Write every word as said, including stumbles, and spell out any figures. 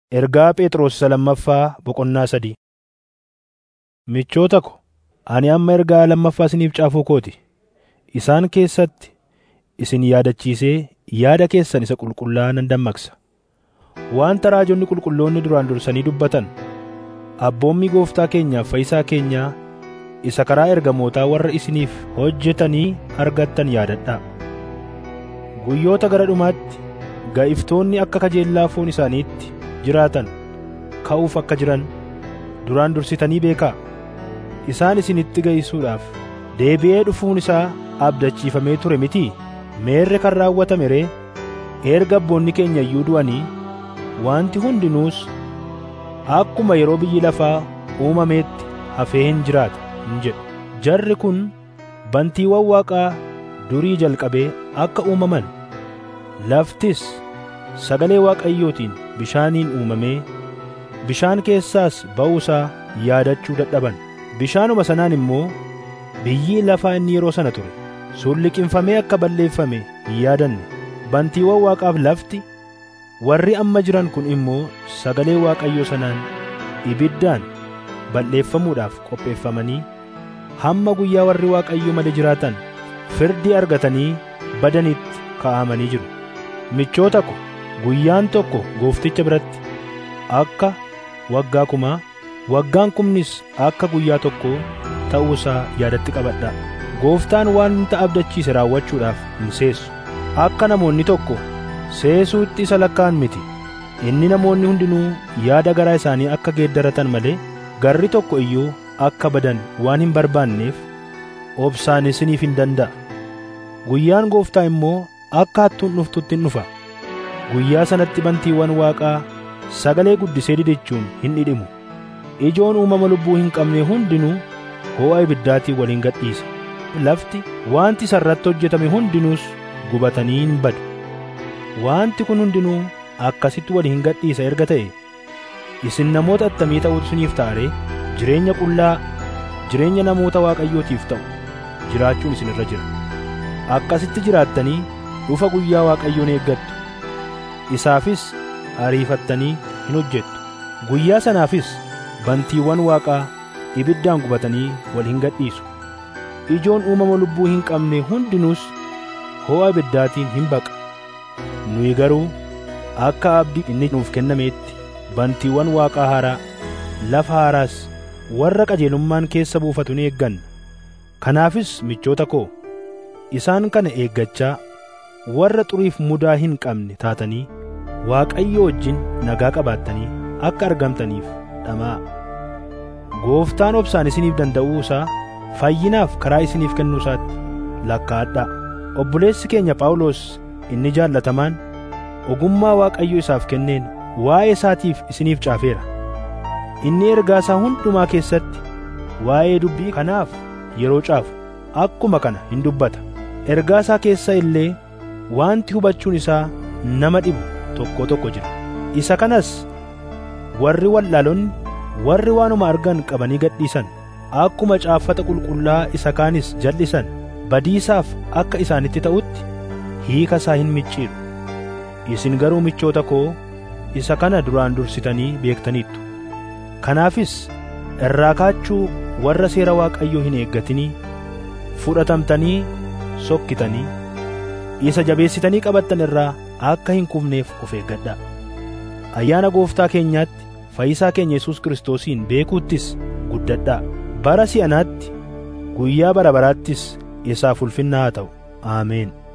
Ergaa Phexros lammaffaa boqonnaa sadii. Michoota ko, ani amma ergaa lammaffaa isiniif caafuu kooti. Isaan keessatti isin yaadachiisee yaada keessan isa qulqullaa'aa nan dammaqsa. Wanta raajonni qulqulloonni duraan dursanii dubbatan, abboommii Gooftaa keenyaaf Fayyisaa keenyaa isa karaa ergamootaa warra isiniif hojjetanii argattan yaadadhaa. Guyyoota gara dhumaatti ga'iftoonni akka kajeellaa foon isaaniitti jiraatan ka'uuf akka jiran duraan dursitanii beekaa. Isaan isinitti ga'isuudhaaf deebi'ee dhufuun isaa abdachiifamee ture mitii? Meerre kan raawwatame ree? Erga abboonni keenya iyyuu du'anii wanti hundinuus akkuma yeroo biyyi lafaa uumameetti hafee hin jiraata hin jedhu. Jarri kun bantiiwwan Waaqaa durii jalqabee akka uumaman, laftis sagalee Waaqayyootiin bishaaniin uumamee bishaan keessaas ba'uusaa yaadachuu dadhaban. Bishaanuma sanaan immoo biyyi lafaa inni yeroo sana ture sun liqimfamee akka balleeffame hin yaadanne. Bantiiwwan Waaqaaf lafti warri amma jiran kun immoo sagalee Waaqayyoo sanaan ibiddaan balleeffamuudhaaf qopheeffamanii hamma guyyaa warri Waaqayyoo malee jiraatan firdii argatanii badanitti kaa'amanii jiru. Michoota ko, guyyaan tokko Goofticha biratti akka waggaa kumaa, waggaan kumnis akka guyyaa tokkoo ta'uusaa yaadatti qabadhaa. Gooftaan wanta abdachiise raawwachuudhaaf hin seessu. Akka namoonni tokko seesuutti isa lakkaa'an miti. Inni namoonni hundinuu yaada garaa isaanii akka geeddaratan malee garri tokko iyyuu akka badan waan hin barbaanneef obsaan isiniif hin danda'a. Guyyaan Gooftaa immoo akka hattuun dhuftutti hin dhufa. Guyyaa sanatti bantiiwwan Waaqaa sagalee guddisee didichuun hin dhidhimu. Ijoon uumama lubbuu hin qabne hundinuu ho'a ibiddaatiin waliin gadhiisa. Lafti wanti isa irratti hojjetame hundinuus gubatanii hin badu. Wanti kun hundinuu akkasitti waliin gadhiisa erga ta'e, isin namoota attamii ta'uutu isiniif ta'a ree? Jireenya qullaa, jireenya namoota Waaqayyootiif ta'u jiraachuun isin irra jira. Akkasitti jiraattanii dhufa guyyaa Waaqayyoon eeggattu. Isaafis ariifattanii hin hojjettu. Guyyaa sanaafis bantiiwwan Waaqaa ibiddaan gubatanii wal hin gadhiisu. Ijoon uumama lubbuu hin qabne hundinuus ho'a ibiddaatiin hin baqa. Nuyi garuu akka abdii inni nuuf kennameetti bantiiwwan Waaqaa haaraa, lafa haaraas warra qajeelummaan keessa buufatu ni eegganna. Kanaafis michoota koo, isaan kana eeggachaa warra xuriif mudaa hin qabne taatanii Waaqayyo wajjin nagaa qabaattanii akka argamtaniif dhamaa'a. Gooftaan obsaan isiniif danda'uu isaa fayyinaaf karaa isiniif kennuu isaatti lakkaa'adhaa. Obboleessi keenya Phaawulos inni jaallatamaan ogummaa Waaqayyo isaaf kenneen waa'ee isaatiif isiniif caafeera. Inni ergaa isaa hundumaa keessatti waa'ee dubbii kanaaf yeroo caafu akkuma kana hin dubbata. Ergaa isaa keessa illee wanti hubachuun isaa nama dhibu tokko tokko jira. Isa kanas warri wallaalonni, warri waanuma argan qabanii gadhiisan, akkuma caaffata qulqullaa isa kaanis jal'isan, badiisaaf akka isaanitti ta'utti hiika isaa hin micciiru. Isin garuu michoota koo isa kana duraan dursitanii beektaniittu. Kanaafis irraa kaachuu warra seera Waaqayyoo hin eeggatinii fudhatamtanii sokkitanii isa jabeessitanii qabattan irraa akka hin kufneef of eeggadhaa. Ayyaana Gooftaa keenyaatti Fayyisaa keenya Yesuus Kiristoosiin beekuuttis guddadhaa. Bara si'anaatti guyyaa bara baraattis isaaf ulfinna haa ta'u. Aameen.